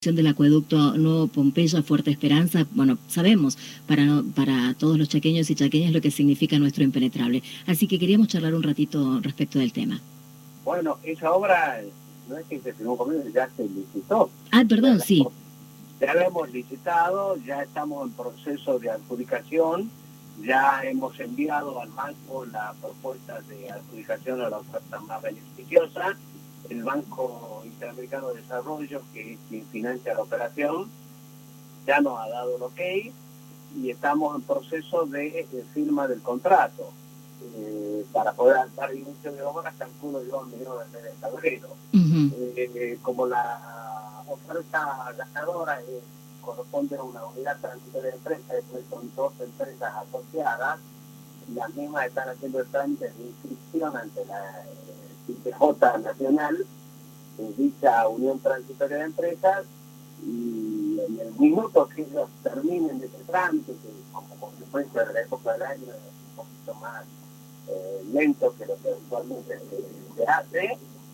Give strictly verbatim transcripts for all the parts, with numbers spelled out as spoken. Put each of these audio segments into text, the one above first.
del acueducto Nuevo Pompeya, Fuerte Esperanza, bueno, sabemos para, para todos los chaqueños y chaqueñas lo que significa nuestro impenetrable. Así que queríamos charlar un ratito respecto del tema. Bueno, esa obra no es que se firmó conmigo, ya se licitó. Ah, perdón, ya, sí. Ya la hemos licitado, ya estamos en proceso de adjudicación, ya hemos enviado al banco la propuesta de adjudicación a la oferta más beneficiosa. El Banco Interamericano de Desarrollo, que es quien financia la operación, ya nos ha dado el ok y estamos en proceso de, de firma del contrato. Eh, para poder dar inicio de obras, calculo yo, en medio del mes de febrero. Uh-huh. eh, como la oferta ganadora eh, corresponde a una unidad transitoria de empresa, después son dos empresas asociadas, las mismas están haciendo el trámite de inscripción ante la C P J Nacional, de dicha unión transitoria de empresas, y en el minuto que ellos terminen de ese trámite, que como consecuencia de la época del año es un poquito más eh, lento que lo que actualmente se, se hace,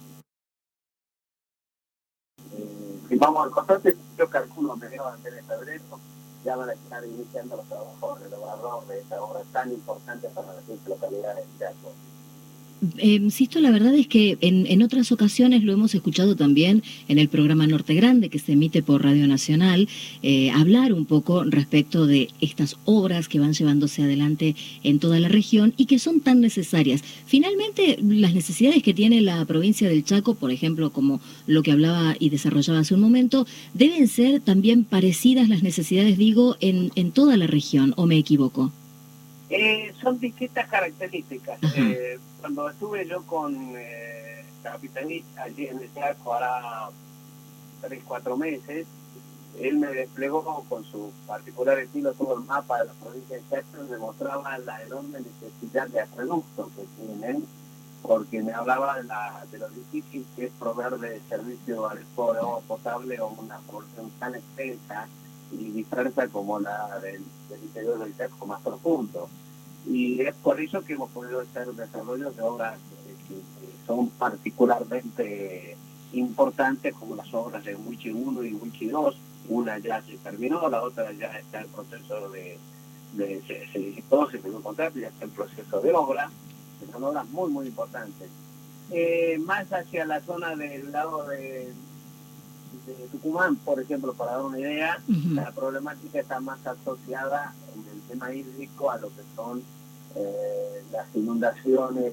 eh, firmamos el contrato, yo calculo a mediados de febrero, ya van a estar iniciando los trabajos del obrador de esta obra tan importante para las quince localidades de Chaco. Eh, Sisto, la verdad es que en, en otras ocasiones lo hemos escuchado también en el programa Norte Grande, que se emite por Radio Nacional, eh, hablar un poco respecto de estas obras que van llevándose adelante en toda la región y que son tan necesarias. Finalmente, las necesidades que tiene la provincia del Chaco, por ejemplo, como lo que hablaba y desarrollaba hace un momento, deben ser también parecidas las necesidades, digo, en, en toda la región, ¿o me equivoco? Eh, son distintas características. Eh, cuando estuve yo con eh, Capitanich allí en el Chaco, hará tres, cuatro meses, él me desplegó con su particular estilo todo el mapa de la provincia de Chaco y me mostraba la enorme necesidad de acueductos que tienen, porque me hablaba de, la, de lo difícil que es proveer de servicio al agua potable o una población tan extensa y dispersa como la del, del interior del Chaco más profundo. Y es por eso que hemos podido hacer desarrollos de obras que, que son particularmente importantes, como las obras de Huichi uno y Huichi dos. Una ya se terminó, la otra ya está en proceso de, de se, se licitó, se firmó contrato, ya está en proceso de obra. Son obras muy, muy importantes. Eh, más hacia la zona del lado de de Tucumán, por ejemplo, para dar una idea, uh-huh. La problemática está más asociada en el tema hídrico a lo que son eh, las inundaciones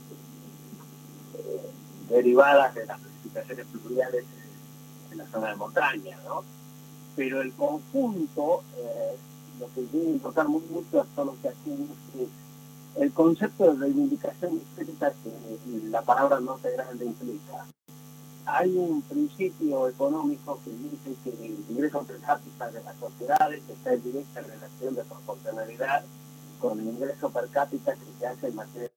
eh, derivadas de las precipitaciones pluviales en la zona de montaña, ¿no? Pero el conjunto, eh, lo que debe importar muy mucho a todos los que hacen es el concepto de reivindicación histórica que la palabra Norte Grande implica. Hay un principio económico que dice que el ingreso per cápita de las sociedades está en directa relación de proporcionalidad con el ingreso per cápita que se hace en materia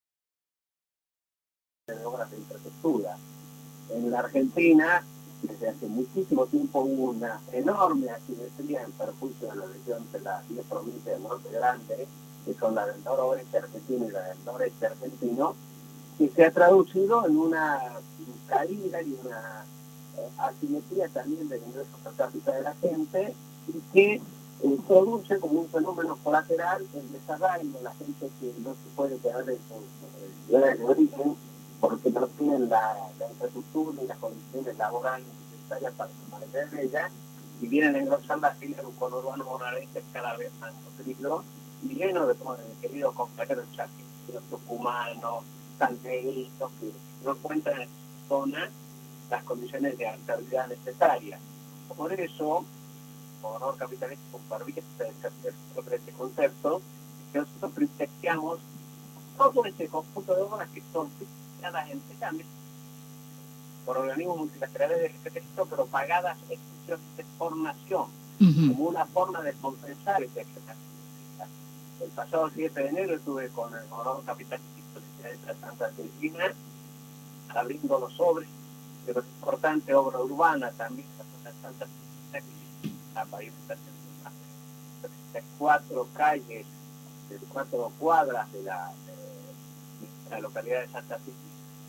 de obras de infraestructura. En la Argentina, desde hace muchísimo tiempo hubo una enorme asimetría en perjuicio de la región de las diez provincias del Norte Grande, que son la del noroeste argentino y la del noreste argentino, que se ha traducido en una caída y una eh, asimetría también del ingreso per cápita de la gente y que eh, produce como un fenómeno colateral el desarraigo de la gente que no se puede quedar en sus lugares de origen porque no tienen la, la infraestructura y las condiciones laborales necesarias para permanecer en ella y vienen a engrosar la fila de un conurbano bonaerense cada vez más nutrido y lleno de, de queridos compañeros chaqueños, tucumanos, santeguitos que no cuentan en esta zona las condiciones de alteridad necesarias. Por eso, gobernador capitalista supervisa sobre este concepto, que nosotros privilegiamos todo este conjunto de obras que son financiadas enteramente por organismos multilaterales de crédito, pero pagadas exclusivamente por nación, uh-huh. como una forma de compensar esta excepción. El pasado siete de enero estuve con el gobernador capitalista de Santa Cristina, abriendo los sobres, pero es importante obra urbana también, la Santa Cristina, la pavimentación de cuatro calles, de cuatro cuadras de la, de la localidad de Santa Cristina,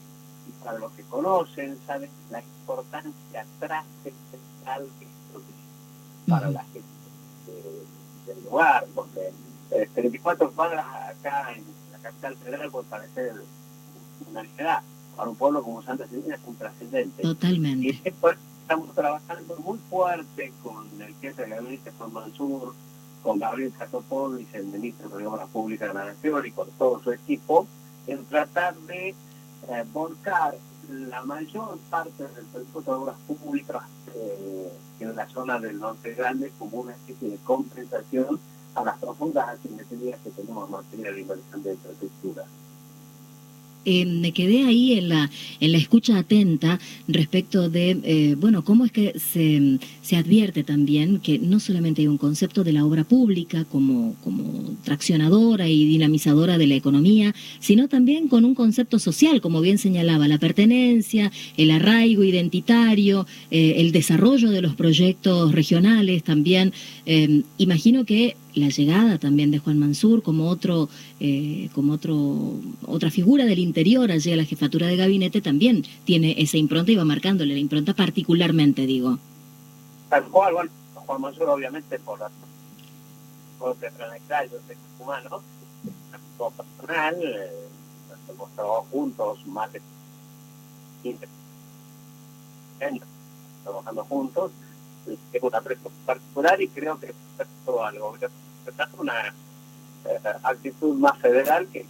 y para los que conocen, saben la importancia trascendental que esto tiene para la gente de, del lugar, porque eh, treinta y cuatro cuadras acá en la capital federal puede parecer una ciudad, para un pueblo como Santa Cecilia es un trascendente. Totalmente. Y después estamos trabajando muy fuerte con el jefe de gabinete, Juan Mansur, con Gabriel Catopodis, el ministro de Obras Públicas de la Nación, y con todo su equipo, en tratar de eh, volcar la mayor parte del presupuesto de obras públicas eh, en la zona del Norte Grande como una especie de compensación a las profundas asimetrías que tenemos en materia de inversión de infraestructura. Eh, me quedé ahí en la en la escucha atenta respecto de, eh, bueno, cómo es que se, se advierte también que no solamente hay un concepto de la obra pública como, como traccionadora y dinamizadora de la economía, sino también con un concepto social, como bien señalaba, la pertenencia, el arraigo identitario, eh, el desarrollo de los proyectos regionales también. Eh, imagino que la llegada también de Juan Mansur como otro eh, como otro otra figura del interior allí a la jefatura de gabinete también tiene esa impronta y va marcándole la impronta particularmente, digo. Tal cual, bueno, Juan Mansur obviamente por la propia trayectoria de humano, como personal, eh, hemos trabajado juntos más de quince años trabajando juntos. Tengo una aprecio particular y creo que respecto al gobierno es una eh, actitud más federal que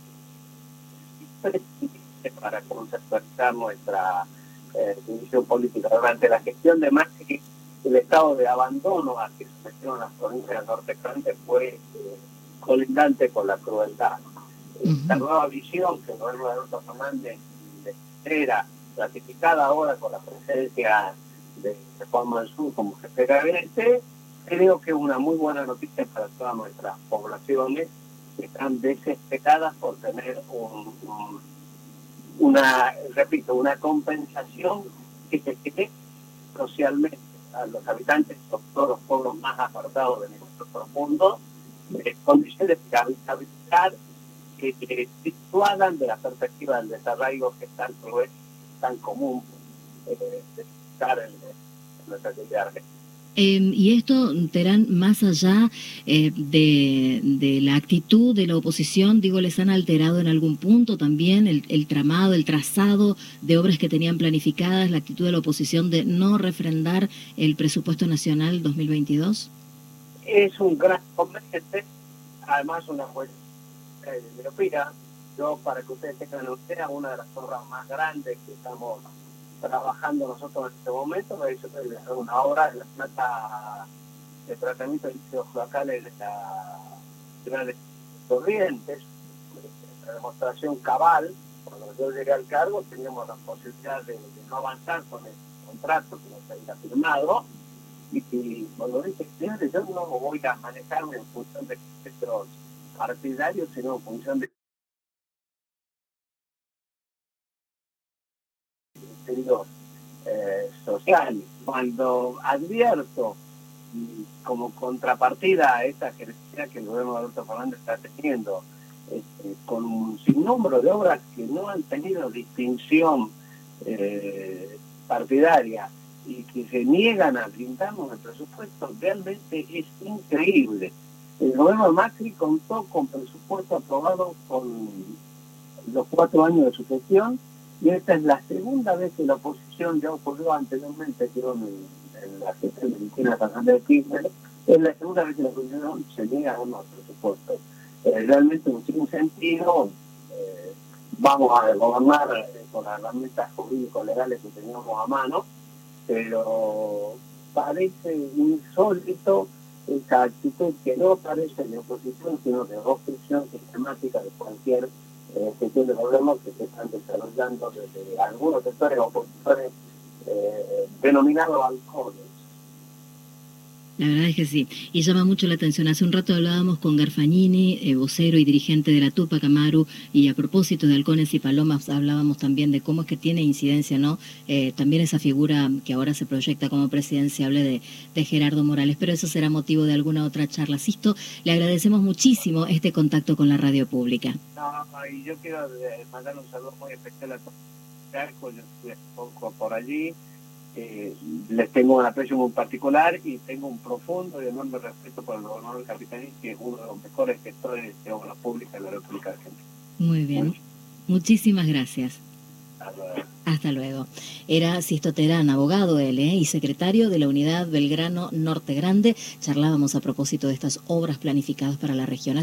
para conceptualizar nuestra eh, división política. Durante la gestión de Macri, el estado de abandono al que se metieron las provincias del Norte Grande fue eh, colindante con la crueldad. Esta nueva visión que Roberto Alberto Fernández era ratificada ahora con la presencia de Juan Mansur como jefe de gabinete, creo que es una muy buena noticia para todas nuestras poblaciones que están desesperadas por tener un, un, una, repito, una compensación que se quede socialmente a los habitantes de todos los pueblos más apartados de nuestro profundo, eh, condiciones de habitabilidad que, que situadan de la perspectiva del desarraigo que tanto es tan común eh, de estar en, en nuestra actividad argentina. Eh, y esto, Terán, más allá eh, de, de la actitud de la oposición, digo, ¿les han alterado en algún punto también el, el tramado, el trazado de obras que tenían planificadas, la actitud de la oposición de no refrendar el presupuesto nacional dos mil veintidós? Es un gran conveniente, además una cuestión de miopía. Yo, para que ustedes tengan una idea, una de las obras más grandes que estamos trabajando nosotros en este momento es una obra de la planta de tratamiento de líquidos locales de la ciudad de Corrientes, la demostración cabal. Cuando yo llegué al cargo teníamos la posibilidad de, de no avanzar con el contrato que nos había firmado, y, y cuando dije, señores, yo no voy a manejarme en función de nuestros partidarios, sino en función de interior eh, social. Cuando advierto como contrapartida a esta gerencia que el gobierno de Alberto Fernández está teniendo, este, con un sinnúmero de obras que no han tenido distinción eh, partidaria y que se niegan a brindarnos el presupuesto, realmente es increíble. El gobierno de Macri contó con presupuesto aprobado con los cuatro años de su gestión, y esta es la segunda vez que la oposición, ya ocurrió anteriormente, creo, en, en la gestión de Cristina Fernández de Kirchner, es la segunda vez que la oposición se niega a unos presupuestos. Eh, realmente un sin sentido. Eh, vamos a gobernar eh, con las herramientas jurídicos legales que teníamos a mano, pero parece insólito esa actitud que no parece de oposición, sino de obstrucción sistemática de cualquier Eh, gestión de gobierno que se están desarrollando desde algunos sectores opositores eh, denominados halcones. La verdad es que sí, y llama mucho la atención. Hace un rato hablábamos con Garfagnini, eh, vocero y dirigente de la Tupac Amaru, y a propósito de halcones y palomas hablábamos también de cómo es que tiene incidencia, ¿no? Eh, también esa figura que ahora se proyecta como presidenciable de, de Gerardo Morales, pero eso será motivo de alguna otra charla. Sisto, le agradecemos muchísimo este contacto con la radio pública. No, y yo quiero mandar un saludo muy especial a todos Chaco, yo estuve poco por allí, eh, les tengo un aprecio muy particular y tengo un profundo y enorme respeto por el gobernador Capitaní, que es uno de los mejores gestores de obras públicas de la República Argentina. Muy bien, ¿sí? Muchísimas gracias. Hasta luego. Hasta luego. Era Sisto Terán, abogado él, ¿eh? y secretario de la Unidad Belgrano Norte Grande. Charlábamos a propósito de estas obras planificadas para la región.